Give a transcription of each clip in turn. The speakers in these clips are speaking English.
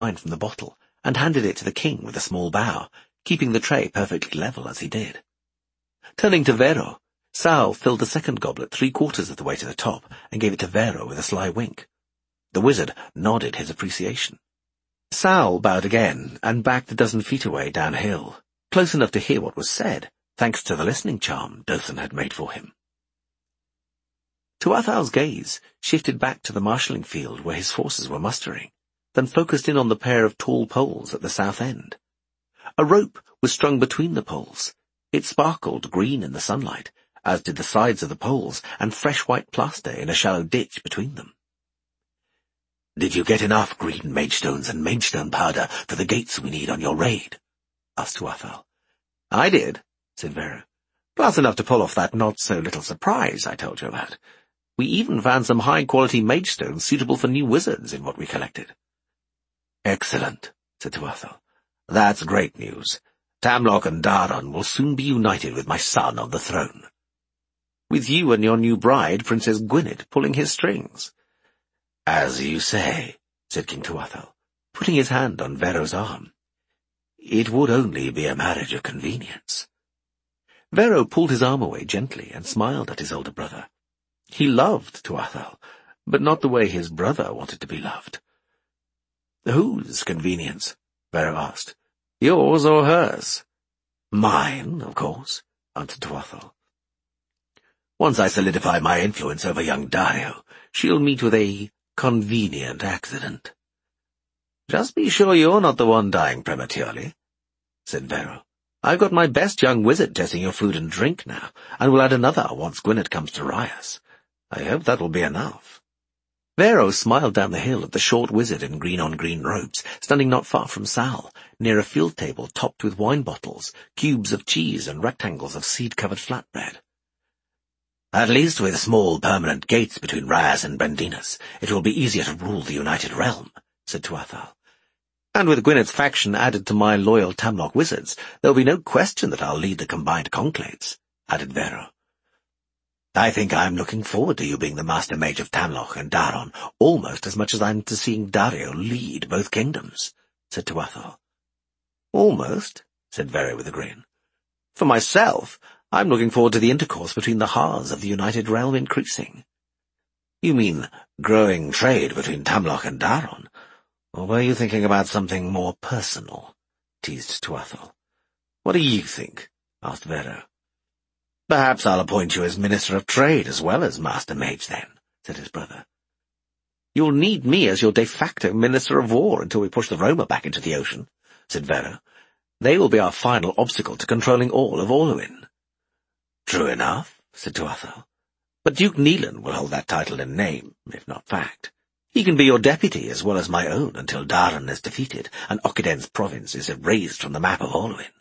wine from the bottle and handed it to the king with a small bow, keeping the tray perfectly level as he did. Turning to Vero, Sal filled the second goblet 3/4 of the way to the top and gave it to Vero with a sly wink. The wizard nodded his appreciation. Sal bowed again and backed a dozen feet away downhill, close enough to hear what was said, thanks to the listening charm Dothan had made for him. Tuathal's gaze shifted back to the marshalling field where his forces were mustering, then focused in on the pair of tall poles at the south end. A rope was strung between the poles. It sparkled green in the sunlight, as did the sides of the poles and fresh white plaster in a shallow ditch between them. "Did you get enough green magestones and magestone powder for the gates we need on your raid?" asked Tuathal. "I did," said Vero. "Plus enough to pull off that not-so-little surprise I told you about. We even found some high-quality magestones suitable for new wizards in what we collected." "Excellent," said Tuathal. "That's great news. Tamloch and Daron will soon be united with my son on the throne." "With you and your new bride, Princess Gwynedd, pulling his strings." "As you say," said King Tuathal, putting his hand on Vero's arm. "It would only be a marriage of convenience." Vero pulled his arm away gently and smiled at his older brother. He loved Tuathal, but not the way his brother wanted to be loved. "Whose convenience?" Vero asked. "Yours or hers?" "Mine, of course," answered Tuathal. "Once I solidify my influence over young Dario, she'll meet with a convenient accident." "Just be sure you're not the one dying prematurely," said Vero. "I've got my best young wizard testing your food and drink now, and we'll add another once Gwynedd comes to Rias. I hope that will be enough." Vero smiled down the hill at the short wizard in green-on-green robes, standing not far from Sal, near a field table topped with wine bottles, cubes of cheese, and rectangles of seed-covered flatbread. "At least with small permanent gates between Rias and Brandinus, it will be easier to rule the United Realm," said Tuathal. "And with Gwynedd's faction added to my loyal Tamloch wizards, there'll be no question that I'll lead the combined conclaves," added Vero. "I think I'm looking forward to you being the master mage of Tamloch and Daron almost as much as I'm to seeing Dario lead both kingdoms," said Tuathal. "Almost," said Vero with a grin. "For myself, I'm looking forward to the intercourse between the halves of the United Realm increasing." "You mean growing trade between Tamloch and Daron? Or were you thinking about something more personal?" teased Tuathal. "What do you think?" asked Vero. "Perhaps I'll appoint you as Minister of Trade as well as Master Mage then," said his brother. "You'll need me as your de facto Minister of War until we push the Roma back into the ocean," said Vero. "They will be our final obstacle to controlling all of Orluin." "True enough," said Tuathal. "But Duke Nelan will hold that title in name, if not fact. He can be your deputy as well as my own until Daron is defeated and Occiden's province is erased from the map of Orluin."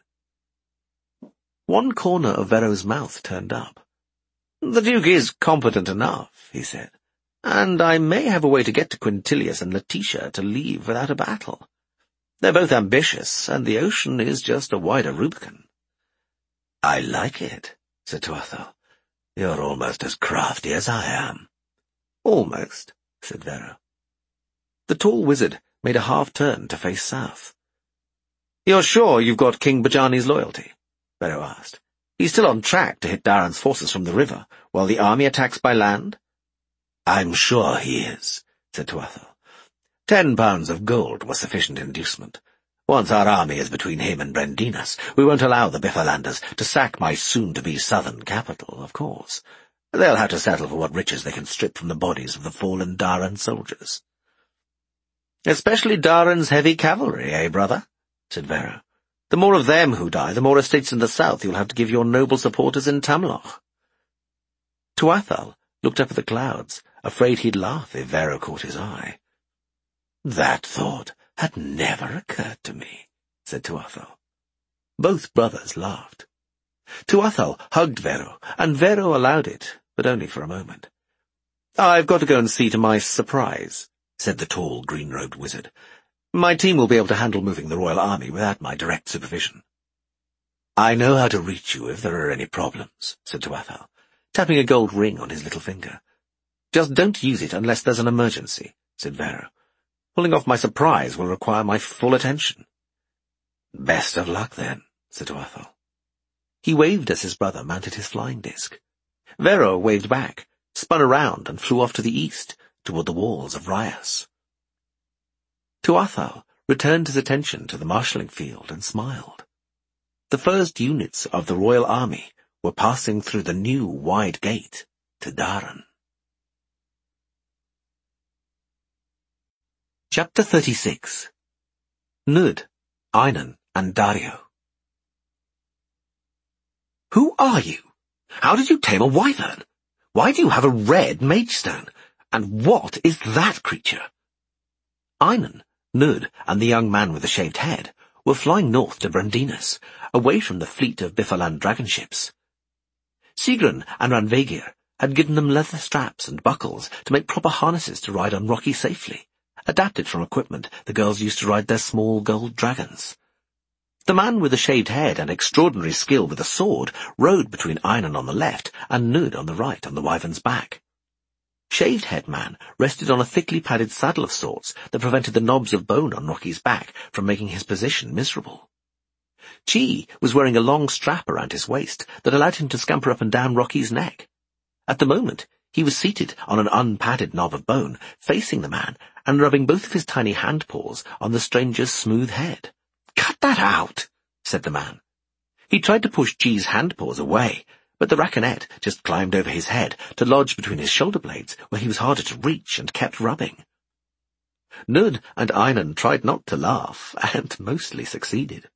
One corner of Vero's mouth turned up. "The Duke is competent enough," he said, "and I may have a way to get to Quintilius and Letitia to leave without a battle. They're both ambitious, and the ocean is just a wider Rubicon." "I like it," said Tuathal. "You're almost as crafty as I am." "Almost," said Vero. The tall wizard made a half-turn to face south. "You're sure you've got King Bajani's loyalty?" Vero asked. "He's still on track to hit Daron's forces from the river, while the army attacks by land?" "I'm sure he is," said Tuathal. 10 pounds of gold was sufficient inducement. Once our army is between him and Brandinus, we won't allow the Biffalanders to sack my soon-to-be southern capital, of course. They'll have to settle for what riches they can strip from the bodies of the fallen Daron soldiers." "Especially Daron's heavy cavalry, eh, brother?" said Vero. "The more of them who die, the more estates in the south you'll have to give your noble supporters in Tamloch." Tuathal looked up at the clouds, afraid he'd laugh if Vero caught his eye. "That thought had never occurred to me," said Tuathal. Both brothers laughed. Tuathal hugged Vero, and Vero allowed it, but only for a moment. "I've got to go and see to my surprise," said the tall, green-robed wizard. "My team will be able to handle moving the royal army without my direct supervision." "I know how to reach you if there are any problems," said Tuathal, tapping a gold ring on his little finger. "Just don't use it unless there's an emergency," said Vero. Pulling off my surprise will require my full attention." "Best of luck, then," said Tuathal. He waved as his brother mounted his flying disc. Vero waved back, spun around, and flew off to the east, toward the walls of Rias. Tuathal returned his attention to the marshalling field and smiled. The first units of the royal army were passing through the new wide gate to Daren. Chapter 36. Nud, Einan, and Dario. "Who are you? How did you tame a wyvern? Why do you have a red magestone? And what is that creature?" Einan, Nud, and the young man with the shaved head were flying north to Brandinus, away from the fleet of Biffaland dragon ships. Sigrun and Ranveigir had given them leather straps and buckles to make proper harnesses to ride on Rocky safely, adapted from equipment the girls used to ride their small gold dragons. The man with the shaved head and extraordinary skill with a sword rode between Einan on the left and Nud on the right on the wyvern's back. Shaved-head man rested on a thickly padded saddle of sorts that prevented the knobs of bone on Rocky's back from making his position miserable. Chi was wearing a long strap around his waist that allowed him to scamper up and down Rocky's neck. At the moment, he was seated on an unpadded knob of bone, facing the man, and rubbing both of his tiny hand paws on the stranger's smooth head. "Cut that out," said the man. He tried to push Chi's hand paws away, but the racconet just climbed over his head to lodge between his shoulder blades, where he was harder to reach, and kept rubbing. Nud and Einan tried not to laugh, and mostly succeeded.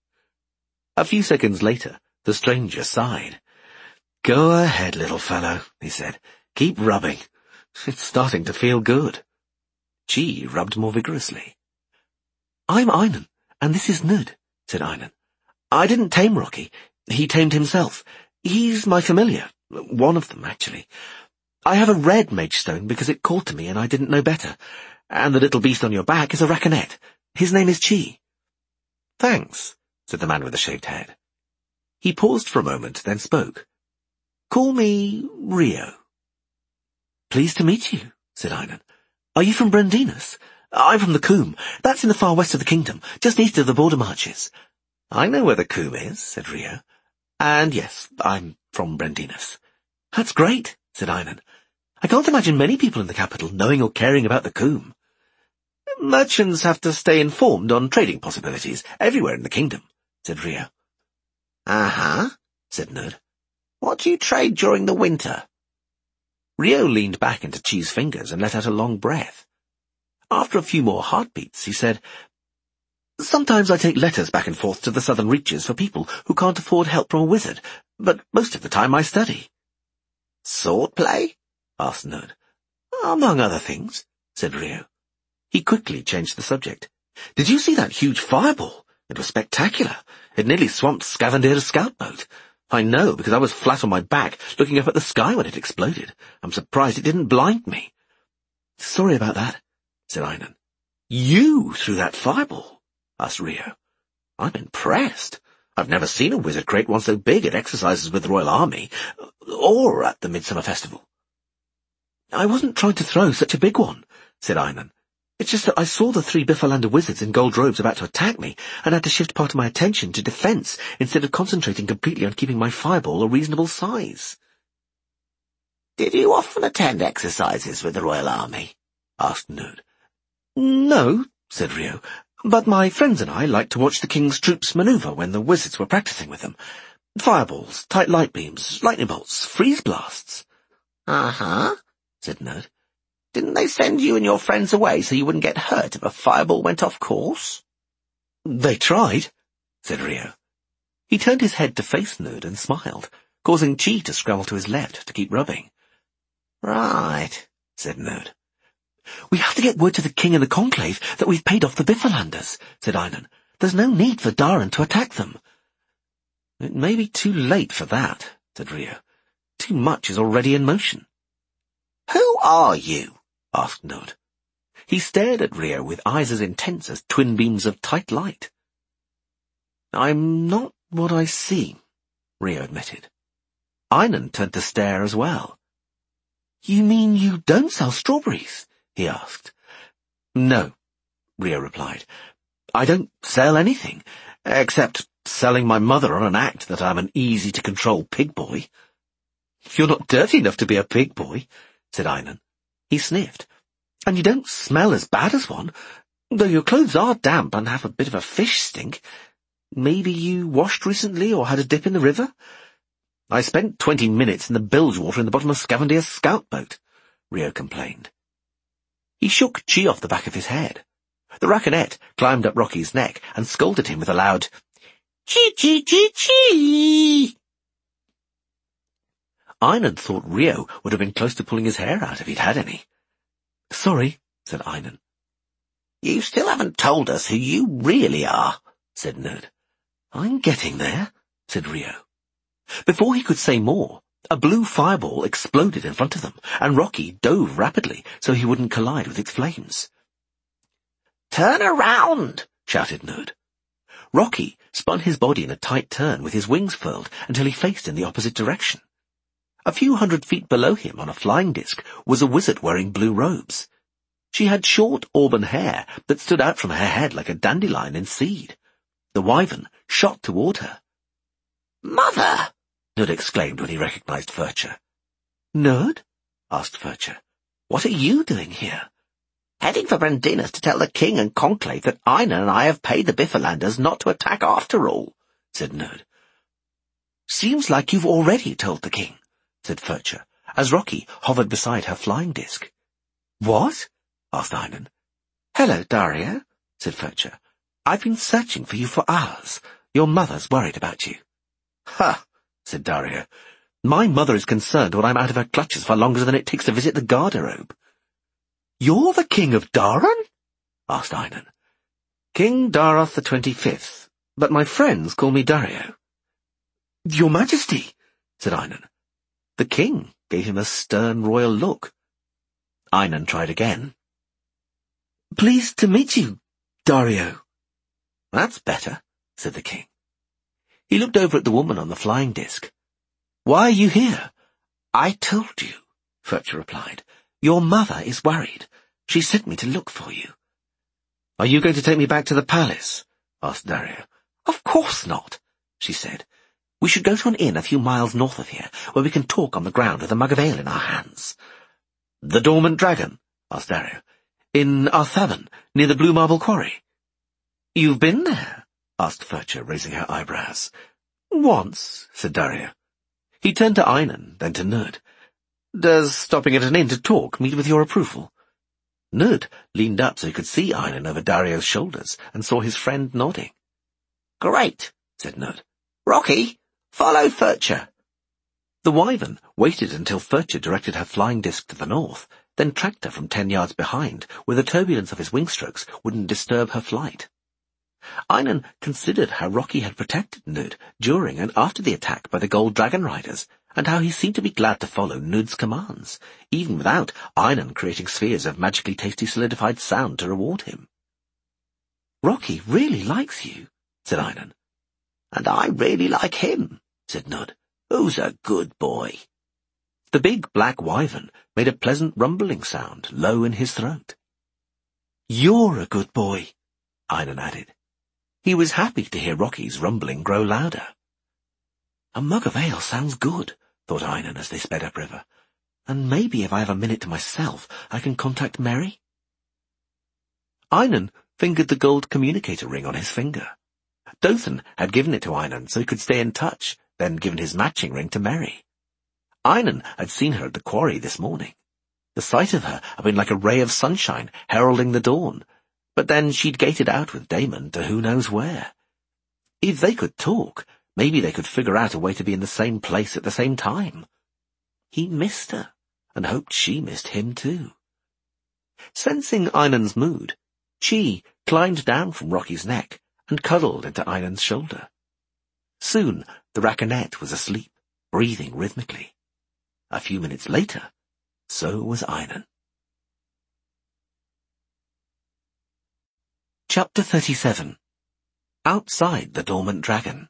A few seconds later, the stranger sighed. "Go ahead, little fellow," he said. "Keep rubbing. It's starting to feel good." Chi rubbed more vigorously. "I'm Einan, and this is Nud," said Einan. "I didn't tame Rocky. He tamed himself. He's my familiar. One of them, actually. I have a red magestone because it called to me and I didn't know better. And the little beast on your back is a racconet. His name is Chi." "Thanks," said the man with the shaved head. He paused for a moment, then spoke. "Call me Rio." "Pleased to meet you," said Einan. "Are you from Brandinus?" "I'm from the Coombe. That's in the far west of the kingdom, just east of the border marches." "I know where the Coombe is," said Rio. "And yes, I'm from Brandinus." "That's great," said Einan. "I can't imagine many people in the capital knowing or caring about the Coombe." "Merchants have to stay informed on trading possibilities everywhere in the kingdom," said Rio. "Uh-huh," said Nud. "What do you trade during the winter?" Rio leaned back into Chi's fingers and let out a long breath. After a few more heartbeats, he said, "Sometimes I take letters back and forth to the southern reaches for people who can't afford help from a wizard, but most of the time I study." "Swordplay?" asked Nud. "Among other things," said Rio. He quickly changed the subject. "Did you see that huge fireball? It was spectacular. It nearly swamped Scavendir's scout boat. I know, because I was flat on my back, looking up at the sky when it exploded. I'm surprised it didn't blind me." "Sorry about that," said Einan. "You threw that fireball?" asked Rio. "I'm impressed. I've never seen a wizard create one so big at exercises with the Royal Army, or at the Midsummer Festival." "I wasn't trying to throw such a big one," said Einan. "It's just that I saw the 3 Biffalander wizards in gold robes about to attack me, and had to shift part of my attention to defense instead of concentrating completely on keeping my fireball a reasonable size." "Did you often attend exercises with the Royal Army?" asked Nud. "No," said Rio, "but my friends and I liked to watch the king's troops maneuver when the wizards were practicing with them. Fireballs, tight light beams, lightning bolts, freeze blasts." "Uh-huh," said Nud. "Didn't they send you and your friends away so you wouldn't get hurt if a fireball went off course?" "They tried," said Rio. He turned his head to face Nud and smiled, causing Chi to scramble to his left to keep rubbing. "Right," said Nud. "We have to get word to the king and the conclave that we've paid off the Biffalanders," said Einan. "There's no need for Daren to attack them." "It may be too late for that," said Rio. "Too much is already in motion." "Who are you?" asked Nud. He stared at Rio with eyes as intense as twin beams of tight light. "I'm not what I seem," Rio admitted. Einan turned to stare as well. "You mean you don't sell strawberries?" he asked. "No," Rio replied. I don't sell anything, except selling my mother on an act that I'm an easy-to-control pig boy. You're not dirty enough to be a pig boy, said Einan. He sniffed. And you don't smell as bad as one, though your clothes are damp and have a bit of a fish stink. Maybe you washed recently or had a dip in the river? I spent 20 minutes in the bilge water in the bottom of Scavendier's scout boat, Rio complained. He shook Chi off the back of his head. The racconet climbed up Rocky's neck and scolded him with a loud, Chi-chi-chi-chi! Einan thought Rio would have been close to pulling his hair out if he'd had any. Sorry, said Einan. You still haven't told us who you really are, said Nerd. I'm getting there, said Rio. Before he could say more, a blue fireball exploded in front of them, and Rocky dove rapidly so he wouldn't collide with its flames. Turn around, shouted Nerd. Rocky spun his body in a tight turn with his wings furled until he faced in the opposite direction. A few 100 feet below him on a flying disc was a wizard wearing blue robes. She had short auburn hair that stood out from her head like a dandelion in seed. The wyvern shot toward her. Mother! Nerd exclaimed when he recognized Furcher. Nerd? Asked Furcher. What are you doing here? Heading for Brandinus to tell the king and conclave that Einan and I have paid the Biffalanders not to attack after all, said Nerd. Seems like you've already told the king, said Furcher, as Rocky hovered beside her flying disc. What? Asked Einan. Hello, Dario, said Furcher. I've been searching for you for hours. Your mother's worried about you. Ha, said Dario. My mother is concerned when I'm out of her clutches for longer than it takes to visit the garderobe. You're the king of Daran? Asked Einan. King Daroth the 25th, but my friends call me Dario. Your Majesty, said Einan. The king gave him a stern royal look. Einan tried again. Pleased to meet you, Dario. That's better, said the king. He looked over at the woman on the flying disc. Why are you here? I told you, Furcher replied. Your mother is worried. She sent me to look for you. Are you going to take me back to the palace? Asked Dario. Of course not, she said. We should go to an inn a few miles north of here, where we can talk on the ground with a mug of ale in our hands. The Dormant Dragon? Asked Dario. In Arthaban, near the Blue Marble Quarry. You've been there? Asked Furcher, raising her eyebrows. Once, said Dario. He turned to Einan, then to Nerd. Does stopping at an inn to talk meet with your approval? Nerd leaned up so he could see Einan over Dario's shoulders and saw his friend nodding. Great, said Nerd. Rocky, follow Furcher. The wyvern waited until Furcher directed her flying disc to the north, then tracked her from 10 yards behind, where the turbulence of his wing strokes wouldn't disturb her flight. Einan considered how Rocky had protected Nerd during and after the attack by the Gold Dragon Riders, and how he seemed to be glad to follow Nerd's commands, even without Einan creating spheres of magically tasty solidified sound to reward him. Rocky really likes you, said Einan. And I really like him, said Nerd. Who's a good boy? The big black wyvern made a pleasant rumbling sound low in his throat. You're a good boy, Einan added. He was happy to hear Rocky's rumbling grow louder. A mug of ale sounds good, thought Einan as they sped upriver. And maybe if I have a minute to myself, I can contact Merry. Einan fingered the gold communicator ring on his finger. Dothan had given it to Einan so he could stay in touch, then given his matching ring to Merry. Einan had seen her at the quarry this morning. The sight of her had been like a ray of sunshine heralding the dawn, but then she'd gated out with Damon to who knows where. If they could talk, maybe they could figure out a way to be in the same place at the same time. He missed her, and hoped she missed him too. Sensing Einan's mood, Chi climbed down from Rocky's neck and cuddled into Einan's shoulder. Soon the racconet was asleep, breathing rhythmically. A few minutes later, so was Einan. Chapter 37. Outside the Dormant Dragon.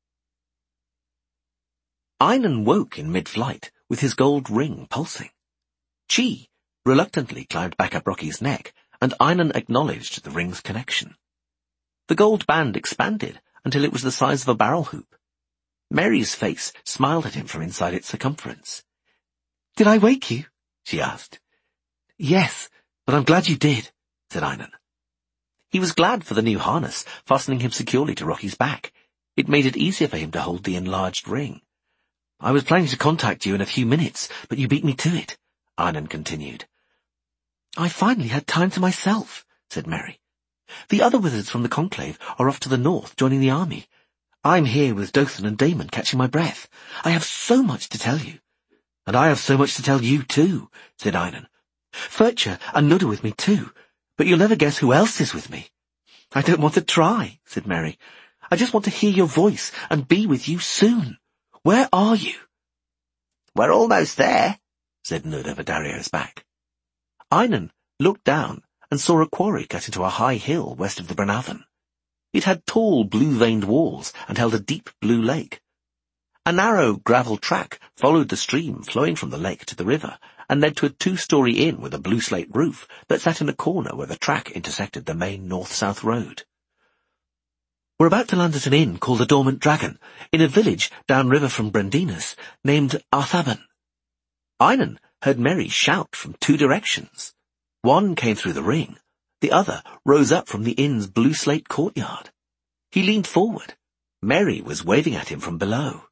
Einan woke in mid-flight, with his gold ring pulsing. Chi reluctantly climbed back up Rocky's neck and Einan acknowledged the ring's connection. The gold band expanded until it was the size of a barrel hoop. Mary's face smiled at him from inside its circumference. "Did I wake you?" she asked. "Yes, but I'm glad you did," said Einan. He was glad for the new harness, fastening him securely to Rocky's back. It made it easier for him to hold the enlarged ring. "I was planning to contact you in a few minutes, but you beat me to it," Einan continued. "I finally had time to myself," said Mary. "The other wizards from the Conclave are off to the north, joining the army. I'm here with Dothan and Damon, catching my breath. I have so much to tell you." "And I have so much to tell you, too," said Einan. "Furcher and Nud are with me, too, but you'll never guess who else is with me." "I don't want to try," said Mary. "I just want to hear your voice and be with you soon. Where are you?" "We're almost there," said Nud over Dario's back. Einan looked down and saw a quarry cut into a high hill west of the Branathan. It had tall blue-veined walls and held a deep blue lake. A narrow gravel track followed the stream flowing from the lake to the river and led to a 2-story inn with a blue slate roof that sat in a corner where the track intersected the main north-south road. "We're about to land at an inn called the Dormant Dragon, in a village downriver from Brandinus, named Arthaban." Einan heard Mary shout from 2 directions. One came through the ring, the other rose up from the inn's blue slate courtyard. He leaned forward. Mary was waving at him from below.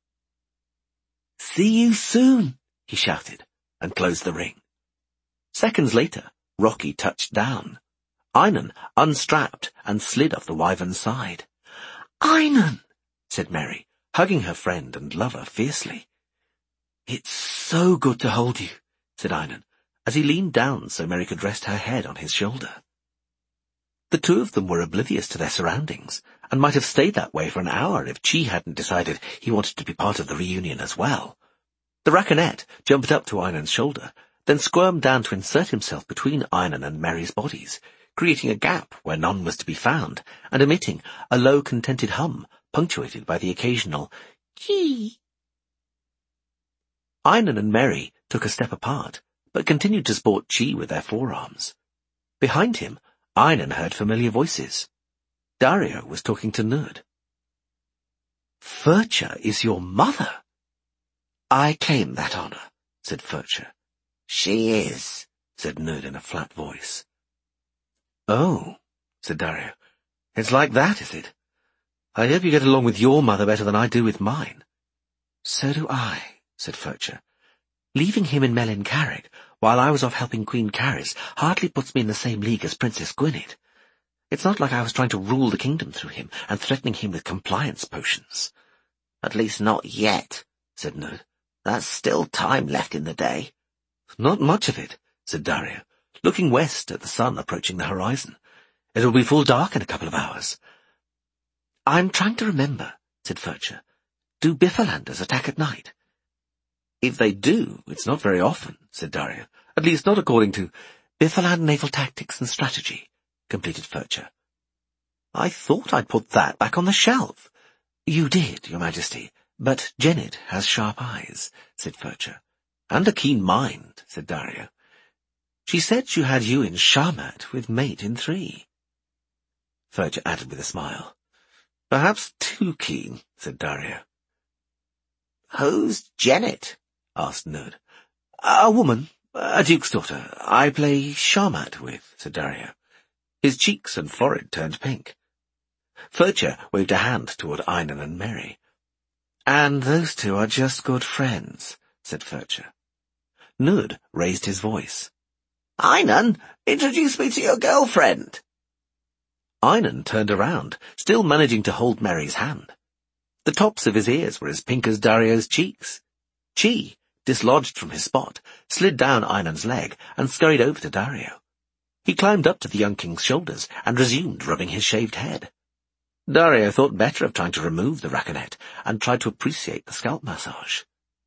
"See you soon," he shouted, and closed the ring. Seconds later, Rocky touched down. Einan unstrapped and slid off the wyvern's side. "Einan," said Mary, hugging her friend and lover fiercely. "It's so good to hold you," said Einan, as he leaned down so Mary could rest her head on his shoulder. The two of them were oblivious to their surroundings, and might have stayed that way for an hour if Chi hadn't decided he wanted to be part of the reunion as well. The Racconet jumped up to Einan's shoulder, then squirmed down to insert himself between Einan and Mary's bodies, creating a gap where none was to be found, and emitting a low, contented hum, punctuated by the occasional "Chee." Einan and Mary took a step apart, but continued to sport Chi with their forearms. Behind him, Einan heard familiar voices. Dario was talking to Nud. "Furcher is your mother." "I claim that honor," said Furcher. "She is," said Nud in a flat voice. "Oh," said Dario. "It's like that, is it? I hope you get along with your mother better than I do with mine." "So do I," said Furcher. "Leaving him in Melin Carrig, while I was off helping Queen Caris, hardly puts me in the same league as Princess Gwynedd. It's not like I was trying to rule the kingdom through him and threatening him with compliance potions." "At least not yet," said Nud. "There's still time left in the day." "Not much of it," said Dario, looking west at the sun approaching the horizon. "It'll be full dark in a couple of hours." "I'm trying to remember," said Furcher. "Do Biffalanders attack at night?" "If they do, it's not very often," said Dario. "At least not according to Biffaland Naval Tactics and Strategy," completed Furcher. "I thought I'd put that back on the shelf." "You did, Your Majesty, but Jennet has sharp eyes," said Furcher. "And a keen mind," said Dario. "She said she had you in Sharmat with mate in 3. Furcher added with a smile. "Perhaps too keen," said Dario. "Who's Jennet?" asked Nud. "A woman, a duke's daughter, I play Sharmat with," said Dario. His cheeks and forehead turned pink. Furcher waved a hand toward Einan and Mary. "And those two are just good friends," said Furcher. Nud raised his voice. "Einan, introduce me to your girlfriend." Einan turned around, still managing to hold Mary's hand. The tops of his ears were as pink as Dario's cheeks. Chi, dislodged from his spot, slid down Einan's leg and scurried over to Dario. He climbed up to the young king's shoulders and resumed rubbing his shaved head. Dario thought better of trying to remove the Racconet and tried to appreciate the scalp massage.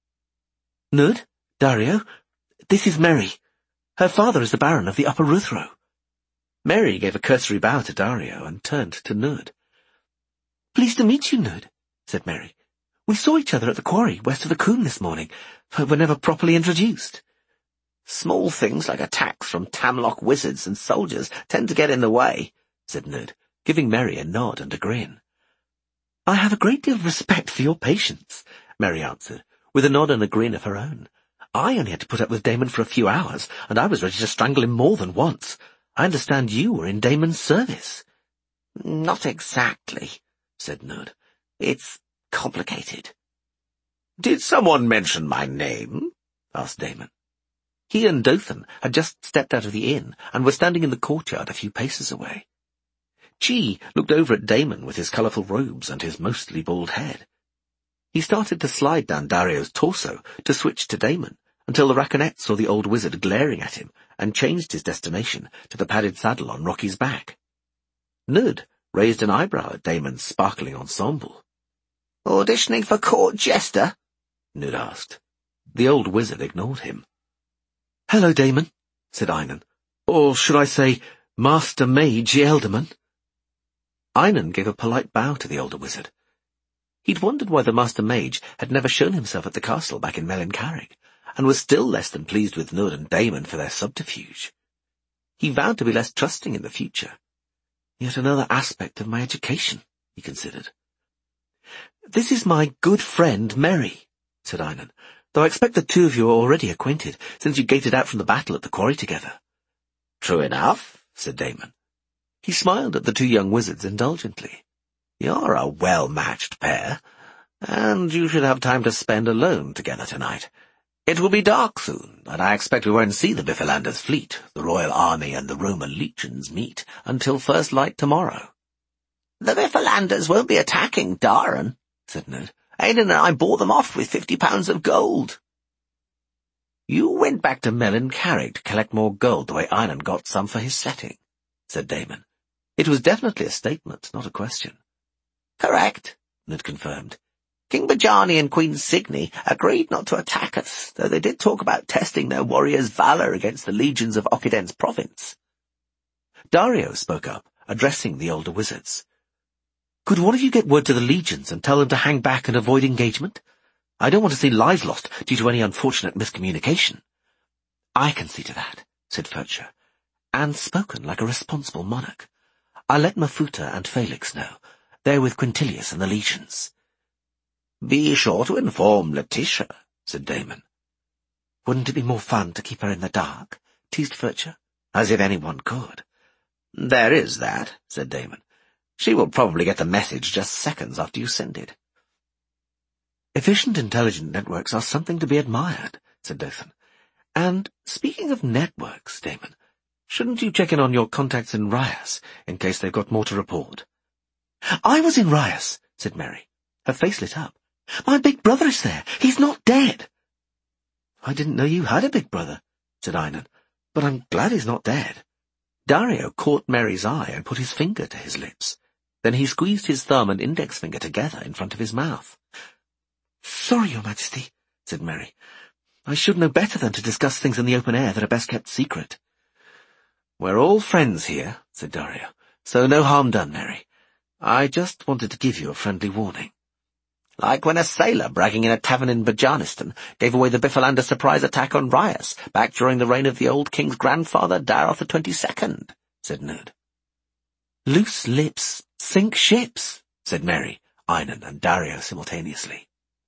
"Nud, Dario, this is Mary. Her father is the Baron of the Upper Ruthro." Mary gave a cursory bow to Dario and turned to Nud. "Pleased to meet you, Nud," said Mary. "We saw each other at the quarry west of the Coombe this morning, but were never properly introduced." Small things like attacks from Tamlock wizards and soldiers tend to get in the way, said Nud, giving Merry a nod and a grin. I have a great deal of respect for your patience, Merry answered, with a nod and a grin of her own. I only had to put up with Damon for a few hours, and I was ready to strangle him more than once. I understand you were in Damon's service. Not exactly, said Nud. It's complicated. Did someone mention my name? Asked Damon. He and Dothan had just stepped out of the inn and were standing in the courtyard a few paces away. Chi looked over at Damon with his colourful robes and his mostly bald head. He started to slide down Dario's torso to switch to Damon, until the Racconet saw the old wizard glaring at him and changed his destination to the padded saddle on Rocky's back. Nud raised an eyebrow at Damon's sparkling ensemble. Auditioning for court jester? Nud asked. The old wizard ignored him. Hello, Damon, said Einan. Or should I say, Master Mage Elderman? Einan gave a polite bow to the older wizard. He'd wondered why the Master Mage had never shown himself at the castle back in Mellin Carrig, and was still less than pleased with Nud and Damon for their subterfuge. He vowed to be less trusting in the future. Yet another aspect of my education, he considered. This is my good friend Merry, said Einan, though I expect the two of you are already acquainted, since you gated out from the battle at the quarry together. True enough, said Damon. He smiled at the two young wizards indulgently. You're a well-matched pair, and you should have time to spend alone together tonight. It will be dark soon, and I expect we won't see the Biffalander's fleet, the Royal Army and the Roman legions meet until first light tomorrow. The Biffalanders won't be attacking Darren, said Nud. Aidan and I bought them off with 50 pounds of gold. You went back to Mellin Carrig to collect more gold the way Einan got some for his setting, said Damon. It was definitely a statement, not a question. Correct, Nud confirmed. King Bajani and Queen Signy agreed not to attack us, though they did talk about testing their warriors' valour against the legions of Occiden's province. Dario spoke up, addressing the older wizards. Could one of you get word to the legions and tell them to hang back and avoid engagement? I don't want to see lives lost due to any unfortunate miscommunication. I can see to that, said Furcher, and spoken like a responsible monarch. I'll let Mafuta and Felix know. They're with Quintilius and the legions. Be sure to inform Letitia, said Damon. Wouldn't it be more fun to keep her in the dark? Teased Furcher. As if anyone could. There is that, said Damon. She will probably get the message just seconds after you send it. Efficient intelligent networks are something to be admired, said Dothan. And speaking of networks, Damon, shouldn't you check in on your contacts in Rias, in case they've got more to report? I was in Rias, said Merry. Her face lit up. My big brother is there. He's not dead. I didn't know you had a big brother, said Einan, but I'm glad he's not dead. Dario caught Merry's eye and put his finger to his lips. Then he squeezed his thumb and index finger together in front of his mouth. Sorry, Your Majesty, said Merry. I should know better than to discuss things in the open air that are best kept secret. We're all friends here, said Dario, so no harm done, Merry. I just wanted to give you a friendly warning. Like when a sailor bragging in a tavern in Bajanistan gave away the Biffalander surprise attack on Rias back during the reign of the old king's grandfather, Daroth the 22nd, said Nud. Loose lips sink ships, said Merry, Einan, and Dario simultaneously.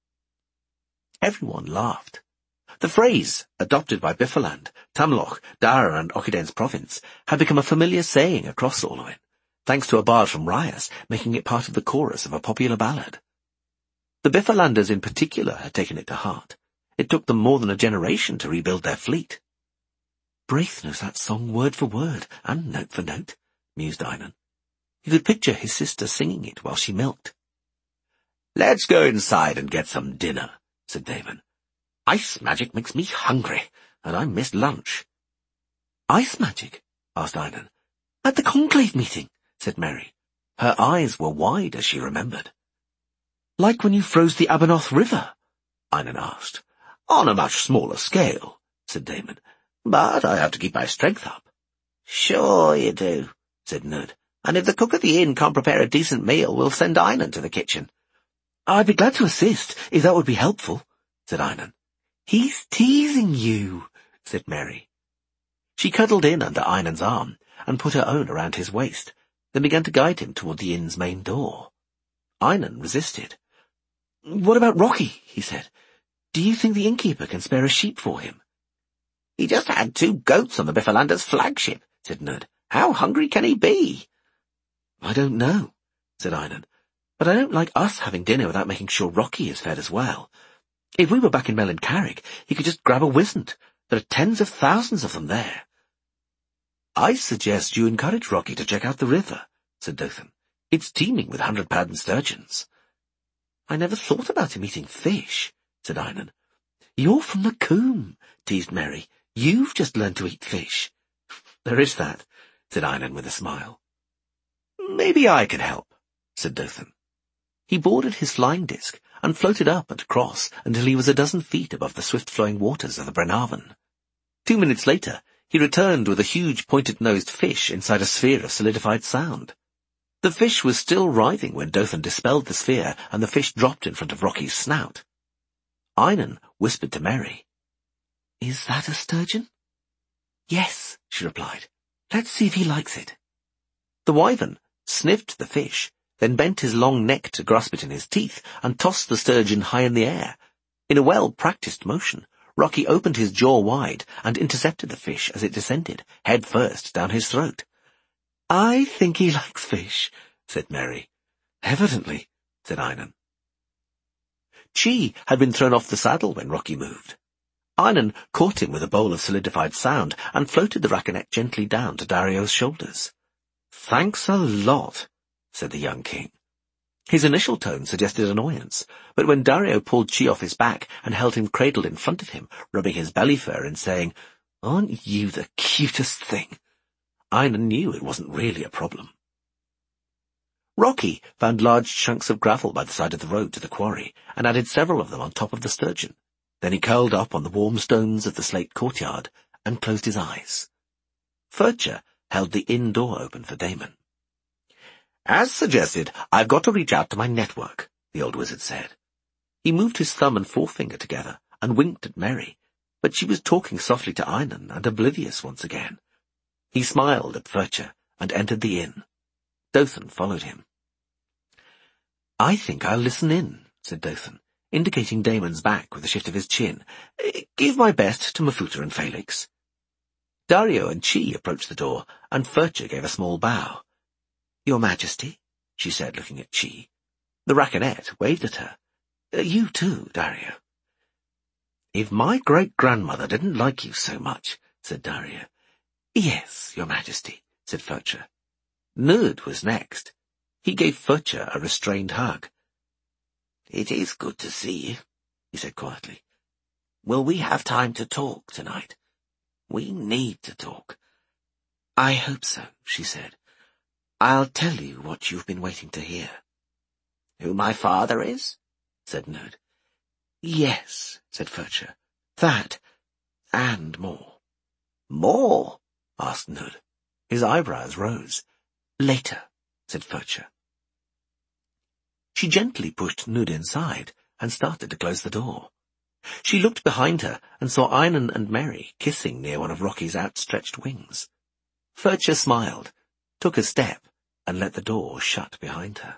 Everyone laughed. The phrase, adopted by Biffaland, Tamloch, Dara, and Occiden's province, had become a familiar saying across Orluin, thanks to a bard from Rias making it part of the chorus of a popular ballad. The Biffalanders in particular had taken it to heart. It took them more than a generation to rebuild their fleet. Braith knows that song word for word, and note for note, mused Einan. He could picture his sister singing it while she milked. Let's go inside and get some dinner, said Damon. Ice magic makes me hungry, and I missed lunch. Ice magic? Asked Einan. At the conclave meeting, said Merry. Her eyes were wide as she remembered. Like when you froze the Abernoth River? Einan asked. On a much smaller scale, said Damon, but I have to keep my strength up. Sure you do, said Nud, and if the cook at the inn can't prepare a decent meal, we'll send Einan to the kitchen. I'd be glad to assist, if that would be helpful, said Einan. He's teasing you, said Mary. She cuddled in under Einar's arm and put her own around his waist, then began to guide him toward the inn's main door. Einar resisted. "What about Rocky?" he said. "Do you think the innkeeper can spare a sheep for him?" "He just had 2 goats on the Biffalander's flagship," said Nud. "How hungry can he be?" "I don't know," said Einar, "but I don't like us having dinner without making sure Rocky is fed as well. If we were back in Melin Carrig, he could just grab a wisent. There are tens of thousands of them there." "I suggest you encourage Rocky to check out the river," said Dothan. "It's teeming with 100-pound sturgeons." "I never thought about him eating fish," said Einar. "You're from the Coombe," teased Mary. "You've just learned to eat fish." "There is that," said Einar with a smile. "Maybe I can help," said Dothan. He boarded his flying disc and floated up and across until he was a dozen feet above the swift-flowing waters of the Brenavan. 2 minutes later, he returned with a huge pointed-nosed fish inside a sphere of solidified sound. The fish was still writhing when Dothan dispelled the sphere and the fish dropped in front of Rocky's snout. Einar whispered to Mary, "Is that a sturgeon?" "Yes," she replied. "Let's see if he likes it." The wyvern sniffed the fish, then bent his long neck to grasp it in his teeth and tossed the sturgeon high in the air. In a well-practiced motion, Rocky opened his jaw wide and intercepted the fish as it descended, head first, down his throat. "I think he likes fish," said Mary. "Evidently," said Einar. Chi had been thrown off the saddle when Rocky moved. Einar caught him with a bowl of solidified sound and floated the raconet gently down to Dario's shoulders. "Thanks a lot," said the young king. His initial tone suggested annoyance, but when Dario pulled Chi off his back and held him cradled in front of him, rubbing his belly fur and saying, "Aren't you the cutest thing?" Einar knew it wasn't really a problem. Rocky found large chunks of gravel by the side of the road to the quarry and added several of them on top of the sturgeon. Then he curled up on the warm stones of the slate courtyard and closed his eyes. Furcher held the inn door open for Damon. "As suggested, I've got to reach out to my network," the old wizard said. He moved his thumb and forefinger together and winked at Mary, but she was talking softly to Einar and oblivious once again. He smiled at Furcher and entered the inn. Dothan followed him. "I think I'll listen in," said Dothan, indicating Damon's back with a shift of his chin. "Give my best to Mafuta and Felix." Dario and Chi approached the door, and Furcher gave a small bow. "Your Majesty," she said, looking at Chi. The raconet waved at her. "You too, Dario." "If my great-grandmother didn't like you so much," said Dario. "Yes, Your Majesty," said Furcher. Nud was next. He gave Furcher a restrained hug. "It is good to see you," he said quietly. "Will we have time to talk tonight? We need to talk." "I hope so," she said. "I'll tell you what you've been waiting to hear." "Who my father is?" said Nud. "Yes," said Furcher. "That, and more." "More?" asked Nud. His eyebrows rose. "Later," said Furcher. She gently pushed Nud inside and started to close the door. She looked behind her and saw Einar and Mary kissing near one of Rocky's outstretched wings. Furcher smiled, took a step, and let the door shut behind her.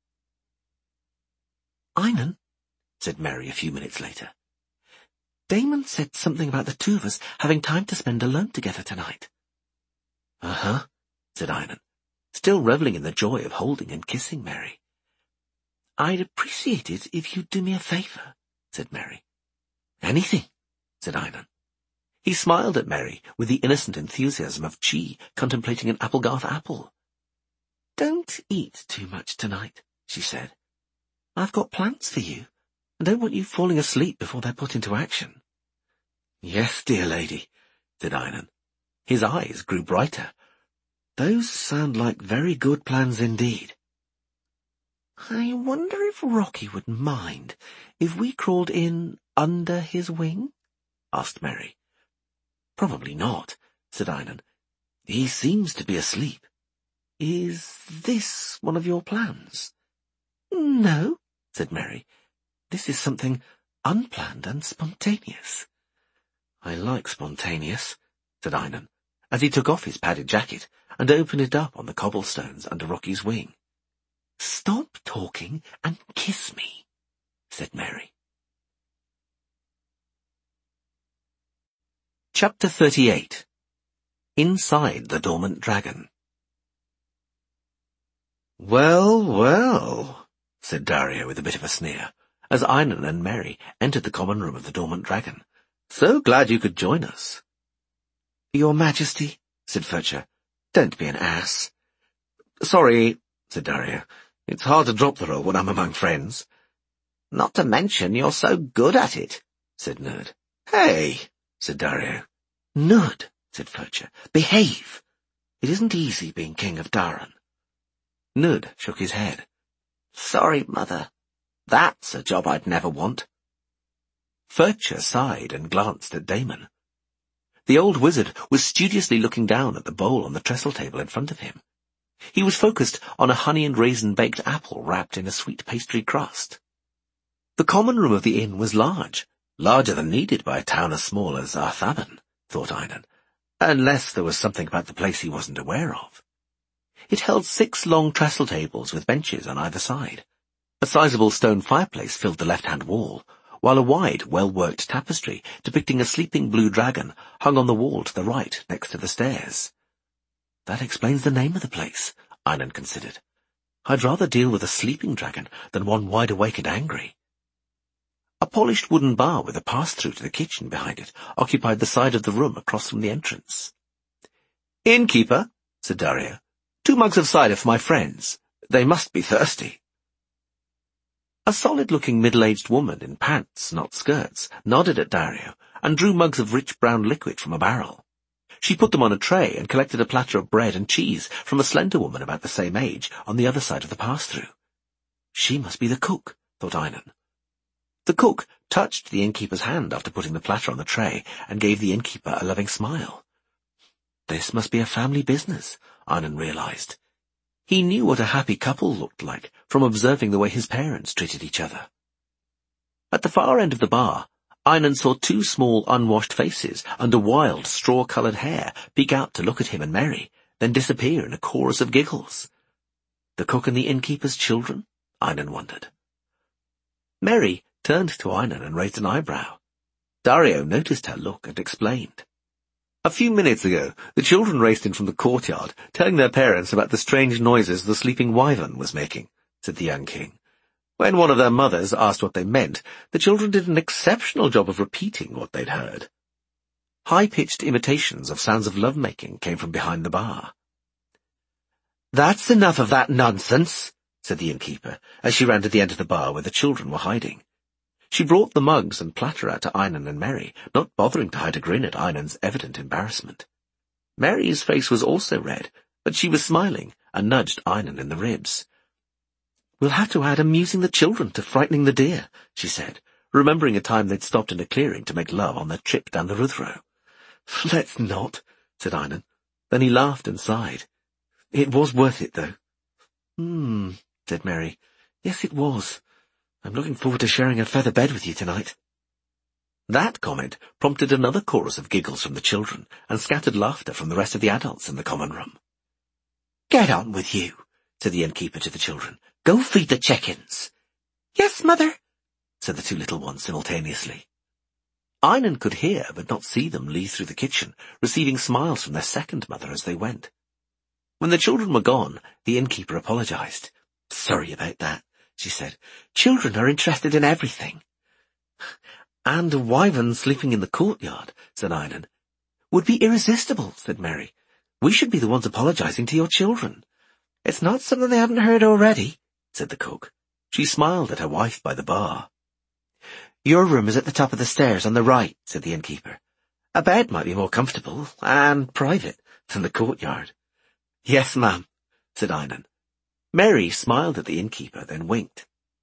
"Einar," said Mary a few minutes later, "Damon said something about the 2 of us having time to spend alone together tonight." "Uh-huh," said Einar, still reveling in the joy of holding and kissing Mary. "I'd appreciate it if you'd do me a favour," said Mary. "Anything," said Einar. He smiled at Mary with the innocent enthusiasm of Chi contemplating an Applegarth apple. "Don't eat too much tonight," she said. "I've got plans for you, and don't want you falling asleep before they're put into action." "Yes, dear lady," said Einar. His eyes grew brighter. "Those sound like very good plans indeed." "I wonder if Rocky would mind if we crawled in under his wing?" asked Mary. "Probably not," said Einar. "He seems to be asleep." "Is this one of your plans?" "No," said Mary. "This is something unplanned and spontaneous." I like spontaneous, said Einan, as he took off his padded jacket and opened it up on the cobblestones under Rocky's wing. Stop talking and kiss me, said Mary. Chapter 38. Inside the Dormant Dragon. Well, well, said Dario with a bit of a sneer, as Einan and Mary entered the common room of the Dormant Dragon. So glad you could join us. Your Majesty, said Furcher, don't be an ass. Sorry, said Dario. It's hard to drop the role when I'm among friends. Not to mention you're so good at it, said Nerd. Hey, said Dario. Nerd, said Furcher, behave. It isn't easy being King of Dharan. Nerd shook his head. Sorry, Mother. That's a job I'd never want. Furcher sighed and glanced at Damon. The old wizard was studiously looking down at the bowl on the trestle table in front of him. He was focused on a honey and raisin-baked apple wrapped in a sweet pastry crust. The common room of the inn was larger than needed by a town as small as Arthaban, thought Einan, unless there was something about the place he wasn't aware of. It held 6 long trestle tables with benches on either side. A sizable stone fireplace filled the left-hand wall, while a wide, well-worked tapestry depicting a sleeping blue dragon hung on the wall to the right next to the stairs. That explains the name of the place, Einan considered. I'd rather deal with a sleeping dragon than one wide awake and angry. A polished wooden bar with a pass-through to the kitchen behind it occupied the side of the room across from the entrance. Innkeeper, said Dario, 2 mugs of cider for my friends. They must be thirsty. A solid-looking middle-aged woman in pants, not skirts, nodded at Dario and drew mugs of rich brown liquid from a barrel. She put them on a tray and collected a platter of bread and cheese from a slender woman about the same age on the other side of the pass-through. She must be the cook, thought Einan. The cook touched the innkeeper's hand after putting the platter on the tray and gave the innkeeper a loving smile. This must be a family business, Einan realized. He knew what a happy couple looked like from observing the way his parents treated each other. At the far end of the bar, Einan saw 2 small unwashed faces under wild straw-coloured hair peek out to look at him and Mary, then disappear in a chorus of giggles. The cook and the innkeeper's children? Einan wondered. Mary turned to Einan and raised an eyebrow. Dario noticed her look and explained. A few minutes ago, the children raced in from the courtyard, telling their parents about the strange noises the sleeping wyvern was making, said the young king. When one of their mothers asked what they meant, the children did an exceptional job of repeating what they'd heard. High-pitched imitations of sounds of love-making came from behind the bar. That's enough of that nonsense, said the innkeeper, as she ran to the end of the bar where the children were hiding. She brought the mugs and platter out to Einan and Mary, not bothering to hide a grin at Einan's evident embarrassment. Mary's face was also red, but she was smiling and nudged Einan in the ribs. We'll have to add amusing the children to frightening the deer, she said, remembering a time they'd stopped in a clearing to make love on their trip down the Ruthro. Let's not, said Einan. Then he laughed and sighed. It was worth it, though. Said Mary. Yes, it was. I'm looking forward to sharing a feather bed with you tonight. That comment prompted another chorus of giggles from the children and scattered laughter from the rest of the adults in the common room. Get on with you, said the innkeeper to the children. Go feed the chickens. Yes, Mother, said the 2 little ones simultaneously. Einan could hear but not see them leave through the kitchen, receiving smiles from their second mother as they went. When the children were gone, the innkeeper apologized. Sorry about that, she said. Children are interested in everything. And a wyvern sleeping in the courtyard, said Einan. Would be irresistible, said Mary. We should be the ones apologizing to your children. It's not something they haven't heard already, said the cook. She smiled at her wife by the bar. Your room is at the top of the stairs on the right, said the innkeeper. A bed might be more comfortable and private than the courtyard. Yes, ma'am, said Einan. Mary smiled at the innkeeper, then winked.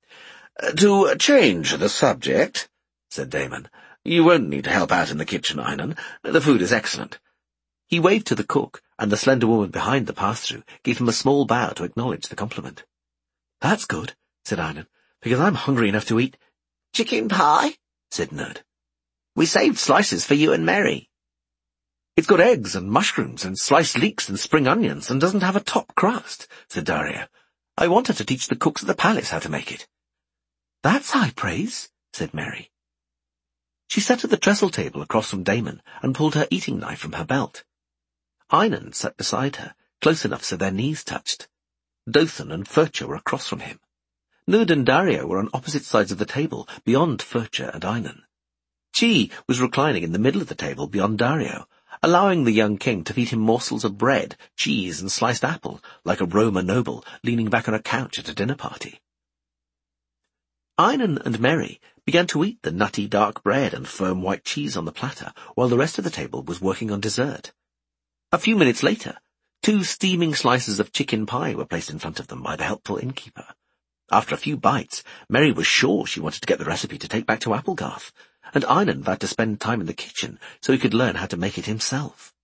To change the subject, said Damon, you won't need to help out in the kitchen, Einan. The food is excellent. He waved to the cook, and the slender woman behind the pass-through gave him a small bow to acknowledge the compliment. That's good, said Einan, because I'm hungry enough to eat. Chicken pie, said Nerd. We saved slices for you and Mary." "It's got eggs and mushrooms and sliced leeks and spring onions and doesn't have a top crust," said Dario. "I wanted to teach the cooks at the palace how to make it." "That's high praise," said Mary. She sat at the trestle table across from Damon and pulled her eating knife from her belt. Einan sat beside her, close enough so their knees touched. Dothan and Furcha were across from him. Nud and Dario were on opposite sides of the table, beyond Furcha and Einan. Chi was reclining in the middle of the table beyond Dario, allowing the young king to feed him morsels of bread, cheese, and sliced apple, like a Roma noble leaning back on a couch at a dinner party. Einan and Mary began to eat the nutty dark bread and firm white cheese on the platter, while the rest of the table was working on dessert. A few minutes later, 2 steaming slices of chicken pie were placed in front of them by the helpful innkeeper. After a few bites, Mary was sure she wanted to get the recipe to take back to Applegarth, and Einan vowed to spend time in the kitchen so he could learn how to make it himself.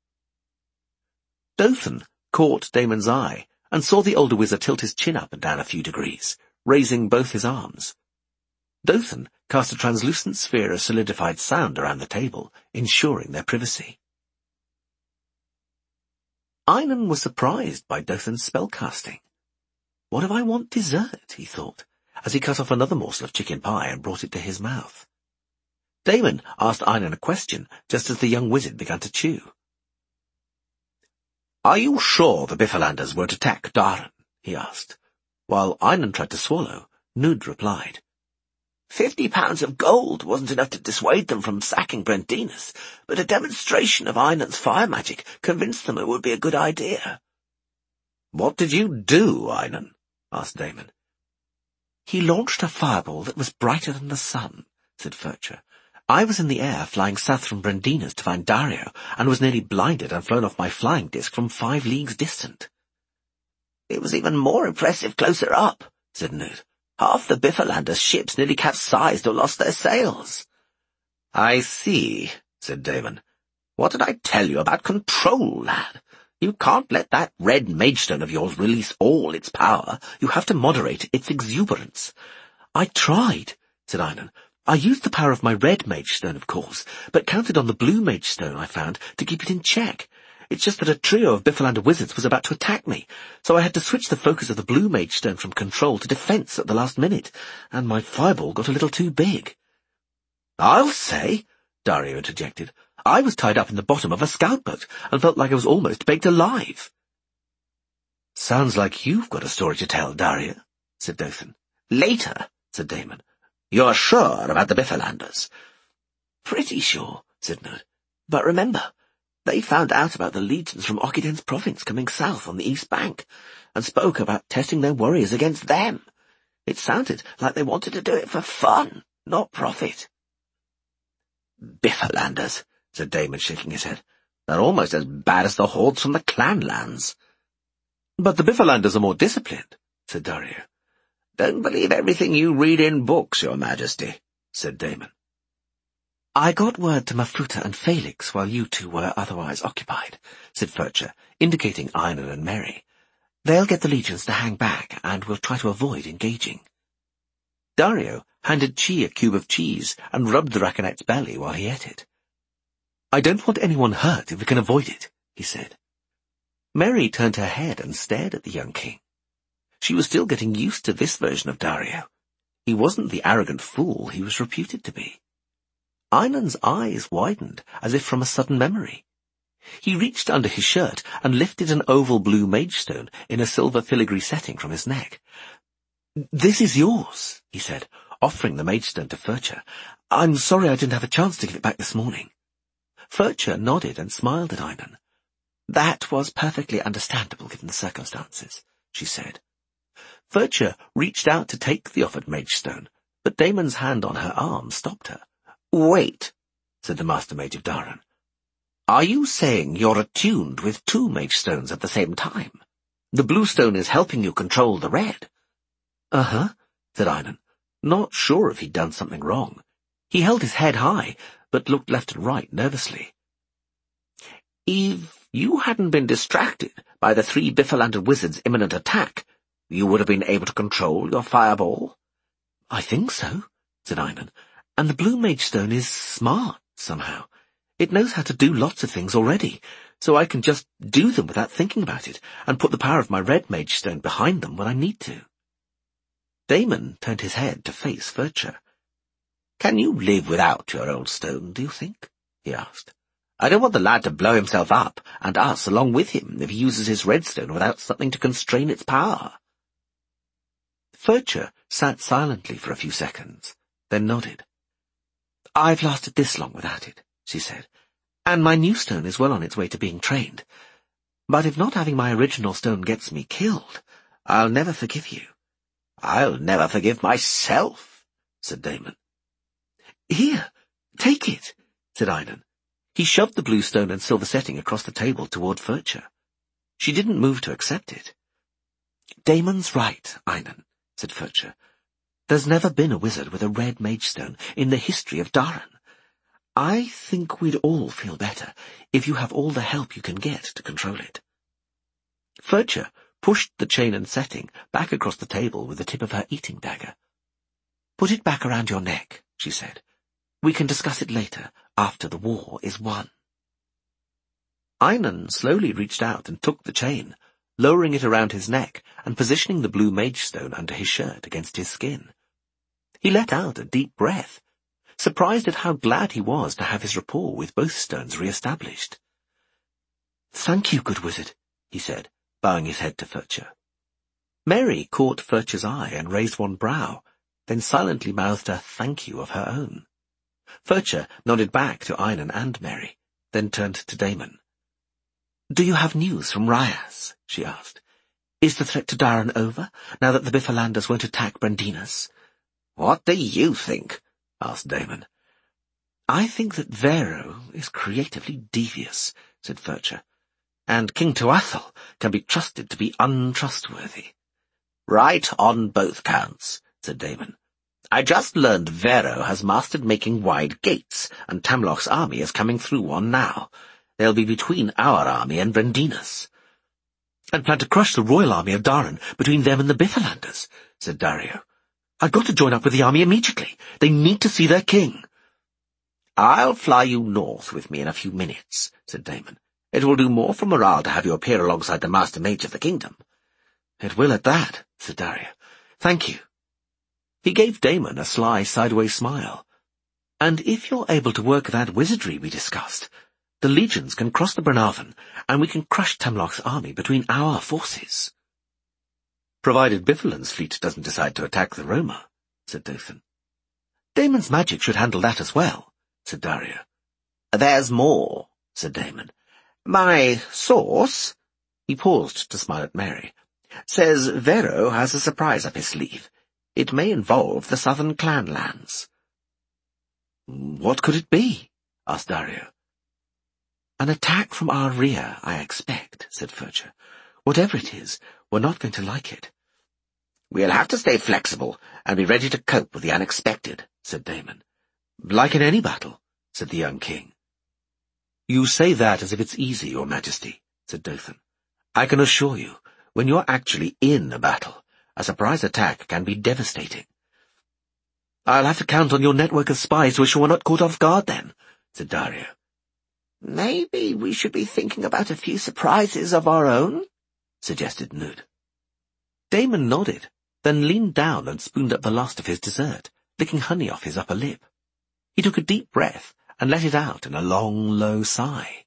Dothan caught Damon's eye and saw the older wizard tilt his chin up and down a few degrees, raising both his arms. Dothan cast a translucent sphere of solidified sound around the table, ensuring their privacy. Einan was surprised by Dothan's spellcasting. "What if I want dessert?" he thought, as he cut off another morsel of chicken pie and brought it to his mouth. Damon asked Einan a question just as the young wizard began to chew. "Are you sure the Biffalanders won't attack Dharan?" he asked. While Einan tried to swallow, Nud replied, 50 pounds of gold wasn't enough to dissuade them from sacking Brandinus, but a demonstration of Einan's fire magic convinced them it would be a good idea." "What did you do, Einan?" asked Damon. "He launched a fireball that was brighter than the sun," said Furcha. "I was in the air flying south from Brandinus to find Dario, and was nearly blinded and flown off my flying disc from 5 leagues distant." "It was even more impressive closer up," said Nud. "Half the Biffalanders' ships nearly capsized or lost their sails." "I see," said Damon. "What did I tell you about control, lad? You can't let that red magestone of yours release all its power. You have to moderate its exuberance." "I tried," said Einan. "I used the power of my red magestone, of course, but counted on the blue magestone I found to keep it in check. It's just that a trio of Biffalander wizards was about to attack me, so I had to switch the focus of the blue magestone from control to defense at the last minute, and my fireball got a little too big." "I'll say," Dario interjected, "I was tied up in the bottom of a scout boat and felt like I was almost baked alive." "Sounds like you've got a story to tell, Dario," said Dothan. "Later," said Damon. "You're sure about the Biffalanders?" "Pretty sure," said Nud. "But remember, they found out about the legions from Occiden's province coming south on the east bank, and spoke about testing their warriors against them. It sounded like they wanted to do it for fun, not profit." "Biffalanders," said Damon, shaking his head. "They're almost as bad as the hordes from the clan lands." "But the Biffalanders are more disciplined," said Dario. "Don't believe everything you read in books, Your Majesty," said Damon. "I got word to Mafuta and Felix while you 2 were otherwise occupied," said Furcha, indicating Einan and Mary. "They'll get the legions to hang back, and we'll try to avoid engaging." Dario handed Chi a cube of cheese and rubbed the Raconette's belly while he ate it. "I don't want anyone hurt if we can avoid it," he said. Mary turned her head and stared at the young king. She was still getting used to this version of Dario. He wasn't the arrogant fool he was reputed to be. Einan's eyes widened as if from a sudden memory. He reached under his shirt and lifted an oval blue magestone in a silver filigree setting from his neck. "This is yours," he said, offering the magestone to Furcha. "I'm sorry I didn't have a chance to give it back this morning." Furcha nodded and smiled at Einan. "That was perfectly understandable given the circumstances," she said. Furcha reached out to take the offered magestone, but Damon's hand on her arm stopped her. "Wait," said the Master Mage of Dharan. "Are you saying you're attuned with 2 magestones at the same time? The blue stone is helping you control the red." "Uh-huh," said Einan, not sure if he'd done something wrong. He held his head high, but looked left and right nervously. "If you hadn't been distracted by the 3 Biffalander wizards' imminent attack, you would have been able to control your fireball?" "I think so," said Einan. And the blue mage stone is smart, somehow. It knows how to do lots of things already, so I can just do them without thinking about it, and put the power of my red mage stone behind them when I need to. Damon turned his head to face Furcher. "Can you live without your old stone, do you think?" he asked. "I don't want the lad to blow himself up, and us along with him, if he uses his redstone without something to constrain its power." Furcher sat silently for a few seconds, then nodded. "I've lasted this long without it," she said, "and my new stone is well on its way to being trained. But if not having my original stone gets me killed, I'll never forgive you." "I'll never forgive myself," said Damon. "Here, take it," said Einan. He shoved the blue stone and silver setting across the table toward Furcher. She didn't move to accept it. "Damon's right, Einan," said Furcher. "There's never been a wizard with a red mage stone in the history of Dharan. I think we'd all feel better if you have all the help you can get to control it." Furcher pushed the chain and setting back across the table with the tip of her eating dagger. "Put it back around your neck," she said. "We can discuss it later, after the war is won." Einan slowly reached out and took the chain, lowering it around his neck and positioning the blue mage stone under his shirt against his skin. He let out a deep breath, surprised at how glad he was to have his rapport with both stones re-established. "Thank you, good wizard," he said, bowing his head to Furcher. Mary caught Furcher's eye and raised one brow, then silently mouthed a thank you of her own. Furcher nodded back to Einan and Mary, then turned to Damon. "Do you have news from Ryas?" she asked. "Is the threat to Dharan over, now that the Biffalanders won't attack Brandinas?" "What do you think?" asked Damon. "I think that Vero is creatively devious," said Furcher, "and King Tuathal can be trusted to be untrustworthy." "Right on both counts," said Damon. "I just learned Vero has mastered making wide gates, and Tamloch's army is coming through one now. They'll be between our army and Brandinas." "And plan to crush the royal army of Dharan between them and the Biffalanders," said Dario. "I've got to join up with the army immediately. They need to see their king." "I'll fly you north with me in a few minutes," said Damon. "It will do more for morale to have you appear alongside the Master Mage of the kingdom." "It will at that," said Dario. "Thank you." He gave Damon a sly sideways smile. "And if you're able to work that wizardry we discussed, the legions can cross the Branavan, and we can crush Tamloch's army between our forces." "Provided Biffaland's fleet doesn't decide to attack the Roma," said Dothan. "Damon's magic should handle that as well," said Dario. "There's more," said Damon. "My source," he paused to smile at Mary, "says Vero has a surprise up his sleeve. It may involve the southern clan lands." "What could it be?" asked Dario. "An attack from our rear, I expect," said Furcher. "Whatever it is, we're not going to like it." "We'll have to stay flexible and be ready to cope with the unexpected," said Damon. "Like in any battle," said the young king. "You say that as if it's easy, Your Majesty," said Dothan. "I can assure you, when you're actually in a battle, a surprise attack can be devastating." "I'll have to count on your network of spies to ensure we're not caught off guard then," said Dario. "Maybe we should be thinking about a few surprises of our own," suggested Nud. Damon nodded, then leaned down and spooned up the last of his dessert, licking honey off his upper lip. He took a deep breath and let it out in a long, low sigh.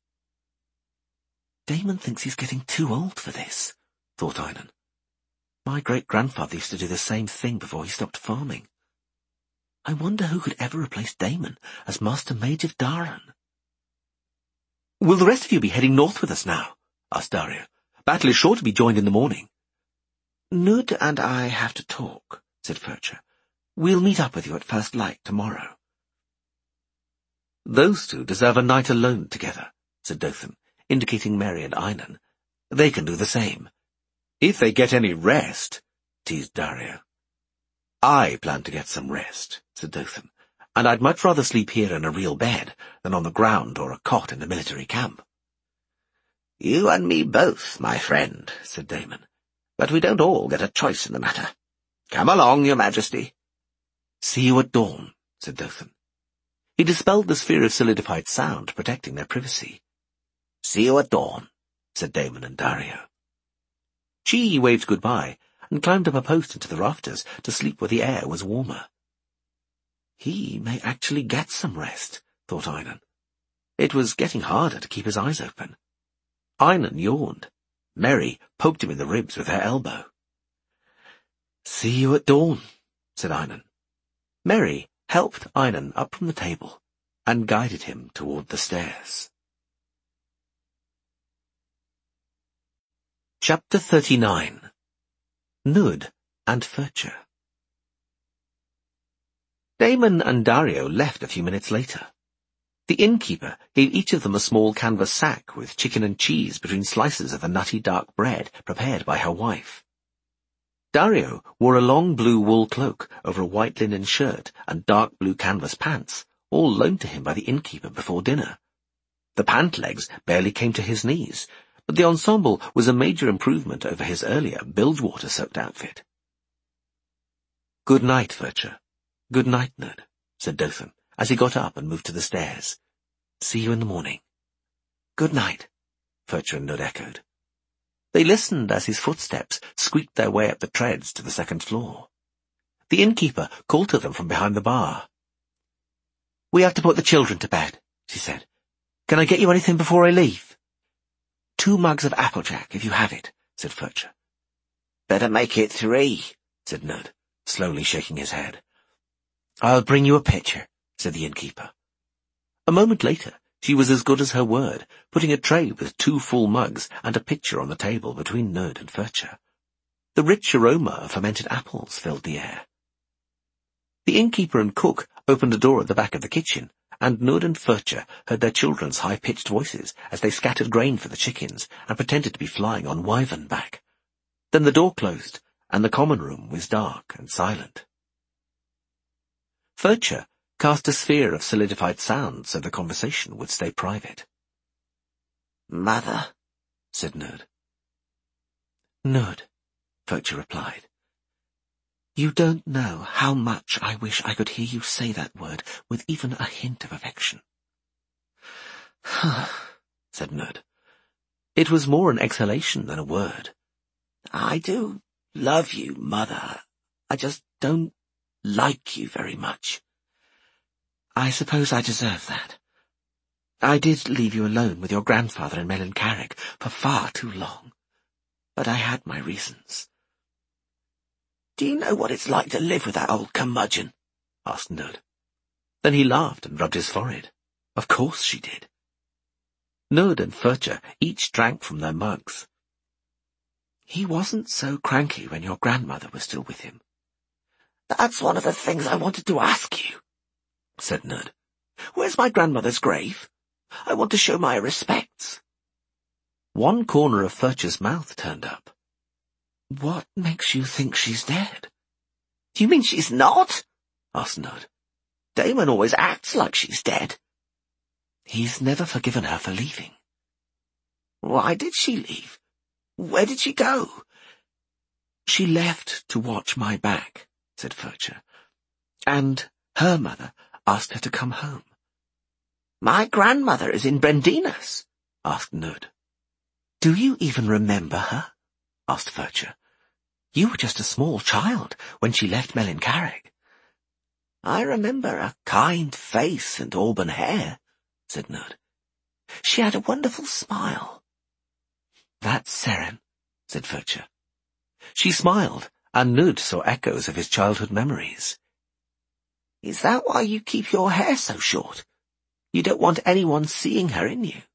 "Damon thinks he's getting too old for this," thought Einan. "My great-grandfather used to do the same thing before he stopped farming. I wonder who could ever replace Damon as Master Mage of Dharan." "Will the rest of you be heading north with us now?" asked Dario. "Battle is sure to be joined in the morning." "Nud and I have to talk," said Furcher. "We'll meet up with you at first light tomorrow." "Those two deserve a night alone together," said Dothan, indicating Mary and Einan. "They can do the same." "If they get any rest," teased Dario. "I plan to get some rest," said Dothan, "and I'd much rather sleep here in a real bed than on the ground or a cot in a military camp." "You and me both, my friend," said Damon. "But we don't all get a choice in the matter. Come along, Your Majesty." "See you at dawn," said Dothan. He dispelled the sphere of solidified sound, protecting their privacy. "See you at dawn," said Damon and Dario. She waved goodbye and climbed up a post into the rafters to sleep where the air was warmer. He may actually get some rest, thought Einan. It was getting harder to keep his eyes open. Einan yawned. Mary poked him in the ribs with her elbow. "See you at dawn," said Einan. Mary helped Einan up from the table and guided him toward the stairs. Chapter 39. Nud and Furcha. Damon and Dario left a few minutes later. The innkeeper gave each of them a small canvas sack with chicken and cheese between slices of the nutty dark bread prepared by her wife. Dario wore a long blue wool cloak over a white linen shirt and dark blue canvas pants, all loaned to him by the innkeeper before dinner. The pant legs barely came to his knees, but the ensemble was a major improvement over his earlier bilgewater-soaked outfit. "Good night, Furcha. Good night, Nud," said Dothan, as he got up and moved to the stairs. "See you in the morning." "Good night," Furcha and Nud echoed. They listened as his footsteps squeaked their way up the treads to the second floor. The innkeeper called to them from behind the bar. "We have to put the children to bed," she said. "Can I get you anything before I leave?" "2 mugs of Applejack, if you have it," said Furcha. "Better make it 3, said Nud, slowly shaking his head. "I'll bring you a pitcher," said the innkeeper. A moment later, she was as good as her word, putting a tray with 2 full mugs and a pitcher on the table between Nud and Furcha. The rich aroma of fermented apples filled the air. The innkeeper and cook opened a door at the back of the kitchen, and Nud and Furcha heard their children's high-pitched voices as they scattered grain for the chickens and pretended to be flying on wyvern back. Then the door closed, and the common room was dark and silent. Furcha cast a sphere of solidified sound so the conversation would stay private. "Mother," said Nud. "Nud," Furcha replied. "You don't know how much I wish I could hear you say that word with even a hint of affection." said Nud. It was more an exhalation than a word. "I do love you, Mother. I just don't like you very much." "I suppose I deserve that. I did leave you alone with your grandfather in Melon Carrig for far too long, but I had my reasons." "Do you know what it's like to live with that old curmudgeon?" asked Nud. Then he laughed and rubbed his forehead. Of course she did. Nud and Furcha each drank from their mugs. "He wasn't so cranky when your grandmother was still with him." "That's one of the things I wanted to ask you," said Nud. "Where's my grandmother's grave? I want to show my respects." One corner of Furcha's mouth turned up. "What makes you think she's dead?" "Do you mean she's not?" asked Nud. "Damon always acts like she's dead." "He's never forgiven her for leaving." "Why did she leave? Where did she go?" "She left to watch my back," said Furcha, "and her mother asked her to come home." "My grandmother is in Brendinas?" asked Nud. "Do you even remember her?" asked Furcha. "You were just a small child when she left Melon Carrig." "I remember a kind face and auburn hair," said Nud. "She had a wonderful smile." "That's Seren," said Furcha. She smiled, and Nud saw echoes of his childhood memories. "Is that why you keep your hair so short? You don't want anyone seeing her in you?"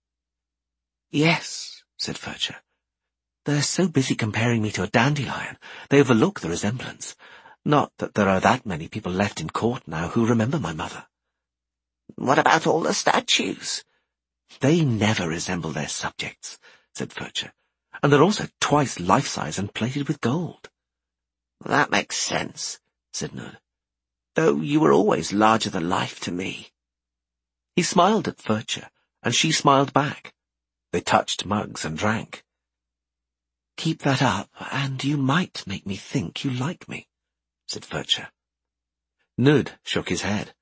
"Yes," said Furcha. "They're so busy comparing me to a dandelion, they overlook the resemblance. Not that there are that many people left in court now who remember my mother." "What about all the statues?" "They never resemble their subjects," said Furcha. "And they're also twice life-size and plated with gold." "That makes sense," said Nud. "Though you were always larger than life to me." He smiled at Furcha, and she smiled back. They touched mugs and drank. "Keep that up, and you might make me think you like me," said Furcha. Nud shook his head.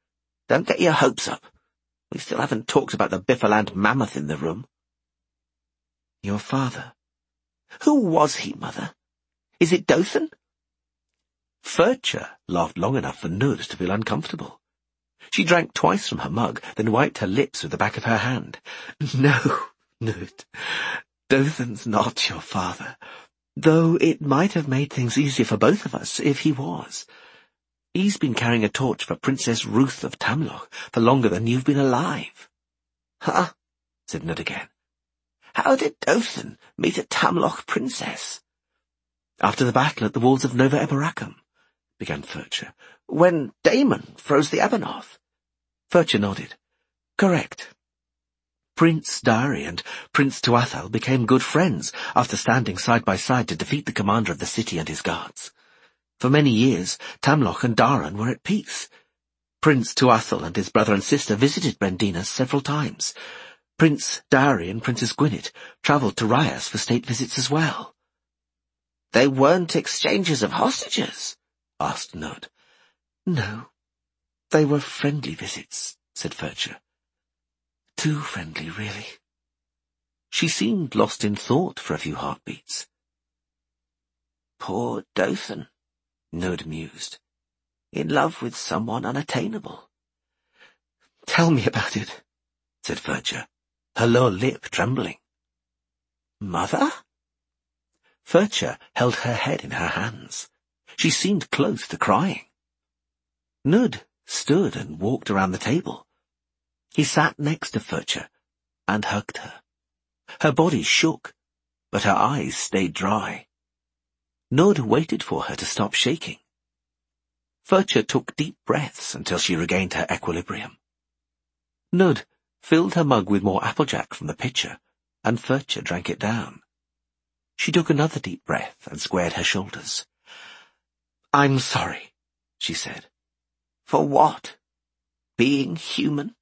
Don't get your hopes up. We still haven't talked about the Biffaland mammoth in the room. Your father? Who was he, Mother? Is it Dothan? Furcher laughed long enough for Nud to feel uncomfortable. She drank twice from her mug, then wiped her lips with the back of her hand. No, Nud, Dothan's not your father, though it might have made things easier for both of us if he was. He's been carrying a torch for Princess Ruth of Tamloch for longer than you've been alive. Huh? Said Nud again. How did Dothan meet a Tamloch princess? After the battle at the walls of Nova Eberacum, began Furcher. When Daemon froze the Ebenoth. Furcher nodded. Correct. Prince Dari and Prince Tuathal became good friends after standing side by side to defeat the commander of the city and his guards. For many years, Tamloch and Daran were at peace. Prince Tuathal and his brother and sister visited Brendina several times. Prince Dari and Princess Gwynedd travelled to Rias for state visits as well. They weren't exchanges of hostages? Asked Nud. No, they were friendly visits, said Furcher. Too friendly, really. She seemed lost in thought for a few heartbeats. Poor Dothan, Nud mused. In love with someone unattainable. Tell me about it, said Furcher, her lower lip trembling. Mother? Furcher held her head in her hands. She seemed close to crying. Nud stood and walked around the table. He sat next to Furcher and hugged her. Her body shook, but her eyes stayed dry. Nud waited for her to stop shaking. Furcher took deep breaths until she regained her equilibrium. Nud filled her mug with more applejack from the pitcher, and Furcher drank it down. She took another deep breath and squared her shoulders. I'm sorry, she said. For what? Being human?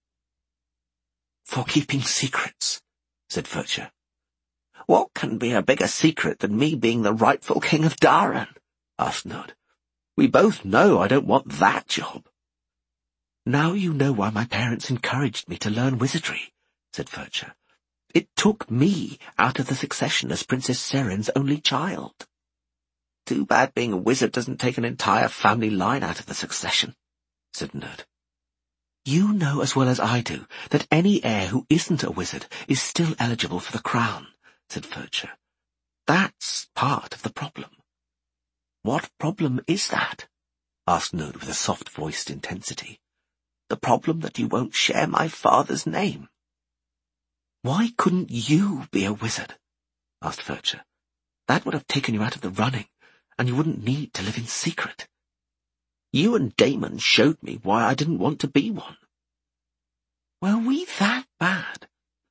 For keeping secrets, said Furcher. What can be a bigger secret than me being the rightful king of Daran? Asked Nud. We both know I don't want that job. Now you know why my parents encouraged me to learn wizardry, said Furcher. It took me out of the succession as Princess Seren's only child. Too bad being a wizard doesn't take an entire family line out of the succession, said Nud. You know as well as I do that any heir who isn't a wizard is still eligible for the crown, said Furcher. That's part of the problem. What problem is that? Asked Nud with a soft-voiced intensity. The problem that you won't share my father's name. Why couldn't you be a wizard? Asked Furcher. That would have taken you out of the running, and you wouldn't need to live in secret. You and Daemon showed me why I didn't want to be one. Were we that bad?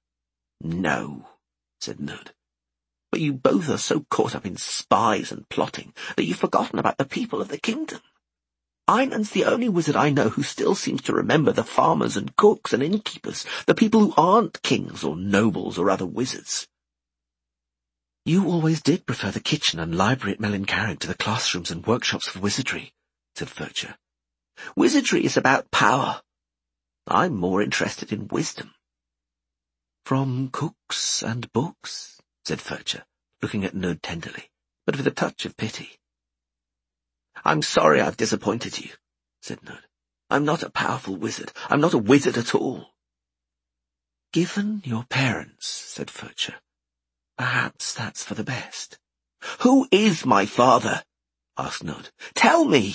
No, said Nud. But you both are so caught up in spies and plotting that you've forgotten about the people of the kingdom. Einar's the only wizard I know who still seems to remember the farmers and cooks and innkeepers, the people who aren't kings or nobles or other wizards. You always did prefer the kitchen and library at Melincarrig to the classrooms and workshops of wizardry, said Furcher. Wizardry is about power. I'm more interested in wisdom. From cooks and books, said Furcher, looking at Nud tenderly, but with a touch of pity. I'm sorry I've disappointed you, said Nud. I'm not a powerful wizard. I'm not a wizard at all. Given your parents, said Furcher, perhaps that's for the best. Who is my father? Asked Nud. Tell me.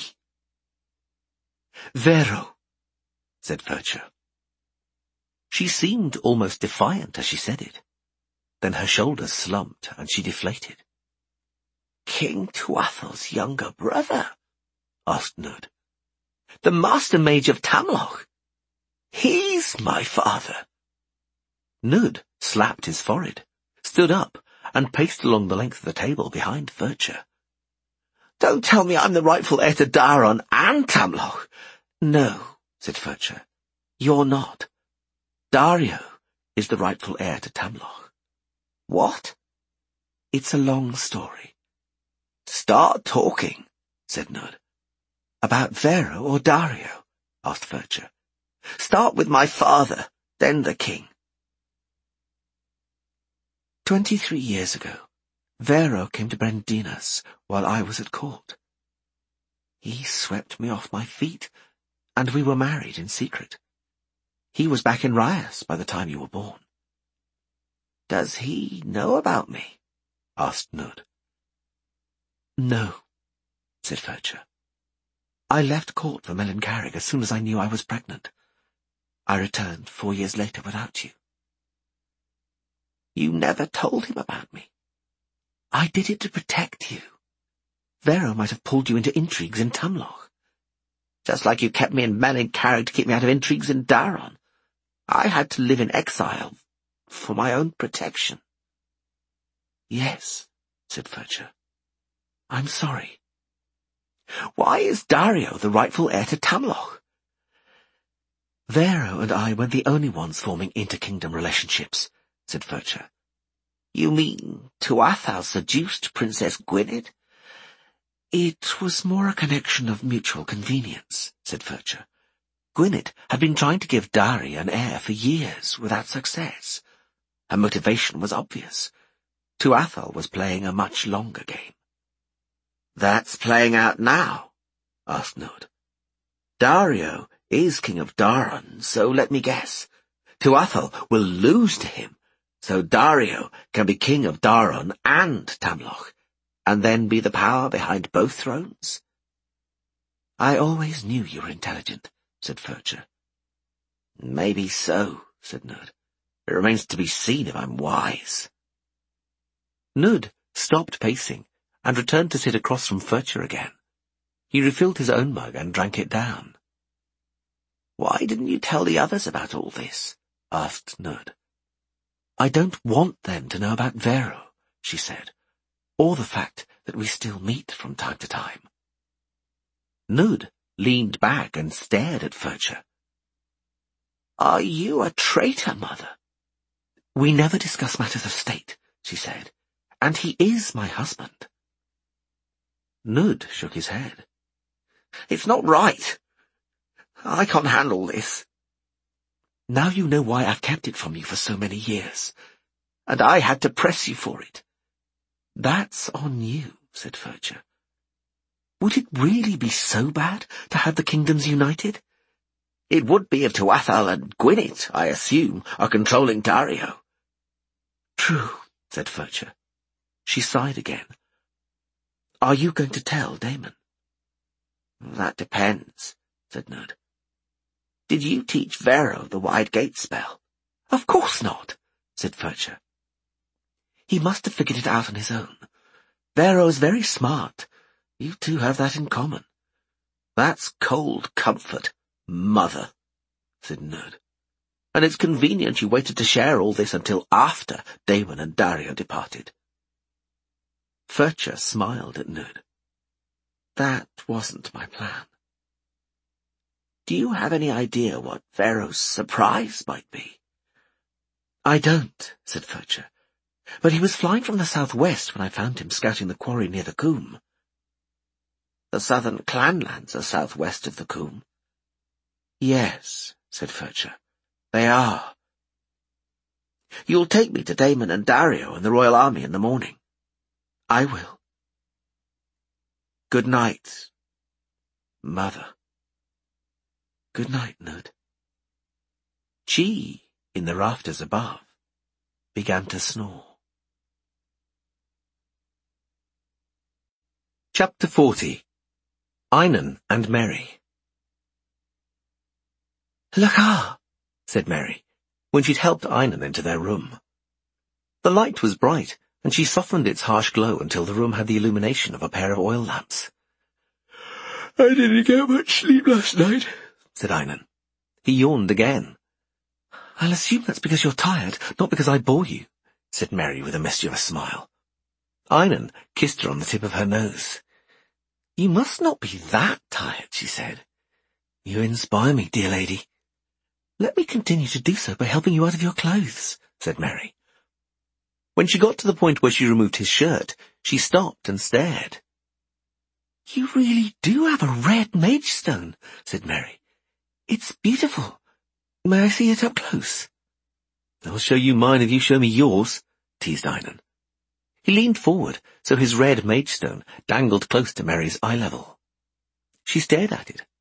Vero, said Furcher. She seemed almost defiant as she said it. Then her shoulders slumped and she deflated. King Tuathal's younger brother? Asked Nud. The Master Mage of Tamloch. He's my father. Nud slapped his forehead, stood up, and paced along the length of the table behind Furcher. Don't tell me I'm the rightful heir to Daran and Tamloch. No, said Furcher. You're not. Dario is the rightful heir to Tamloch. What? It's a long story. Start talking, said Nud. About Vero or Dario? Asked Furcher. Start with my father, then the king. 23 years ago, Vero came to Brendinas while I was at court. He swept me off my feet, and we were married in secret. He was back in Rias by the time you were born. Does he know about me? Asked Nud. No, said Furcher. I left court for Melancarrig as soon as I knew I was pregnant. I returned 4 years later without you. You never told him about me. I did it to protect you. Vero might have pulled you into intrigues in Tamloch. Just like you kept me in Melancarrig to keep me out of intrigues in Daron. I had to live in exile for my own protection. Yes, said Furcher. I'm sorry. Why is Dario the rightful heir to Tamloch? Vero and I weren't the only ones forming inter-kingdom relationships, said Furcher. You mean Tuathal seduced Princess Gwynedd? It was more a connection of mutual convenience, said Furcher. Gwynedd had been trying to give Dari an heir for years without success. Her motivation was obvious. Tuathal was playing a much longer game. That's playing out now? Asked Nud. Dario is king of Daron, so let me guess. Tuathal will lose to him, so Dario can be king of Daron and Tamloch, and then be the power behind both thrones? I always knew you were intelligent, said Furcher. Maybe so, said Nud. It remains to be seen if I'm wise. Nud stopped pacing and returned to sit across from Furcher again. He refilled his own mug and drank it down. Why didn't you tell the others about all this? Asked Nud. I don't want them to know about Vero, she said, or the fact that we still meet from time to time. Nud leaned back and stared at Furcher. Are you a traitor, Mother? We never discuss matters of state, she said, and he is my husband. Nud shook his head. It's not right. I can't handle this. Now you know why I've kept it from you for so many years. And I had to press you for it. That's on you, said Furcher. Would it really be so bad to have the kingdoms united? It would be if Tuathal and Gwynedd, I assume, are controlling Dario. True, said Furcher. She sighed again. Are you going to tell Daemon? That depends, said Nud. Did you teach Vero the wide gate spell? Of course not, said Furcher. He must have figured it out on his own. Vero is very smart. You two have that in common. That's cold comfort, Mother, said Nud. And it's convenient you waited to share all this until after Daemon and Dario departed. Furcher smiled at Nud. That wasn't my plan. Do you have any idea what Vero's surprise might be? I don't, said Furcher. But he was flying from the southwest when I found him scouting the quarry near the Coombe. The southern clanlands are southwest of the Coombe. Yes, said Furcher. They are. You'll take me to Daemon and Dario and the Royal Army in the morning. I will. Good night, Mother. Good night, Nud. She, in the rafters above, began to snore. Chapter 40. Einan and Merry. Look, said Merry, when she'd helped Einan into their room. The light was bright, and she softened its harsh glow until the room had the illumination of a pair of oil lamps. I didn't get much sleep last night, said Einan. He yawned again. I'll assume that's because you're tired, not because I bore you, said Merry with a mischievous smile. Einan kissed her on the tip of her nose. You must not be that tired, she said. You inspire me, dear lady. Let me continue to do so by helping you out of your clothes, said Merry. When she got to the point where she removed his shirt, she stopped and stared. You really do have a red mage stone, said Merry. It's beautiful, May I see it up close? I'll show you mine if you show me yours, teased Einan. He leaned forward so his red mage stone dangled close to Merry's eye level. She stared at it,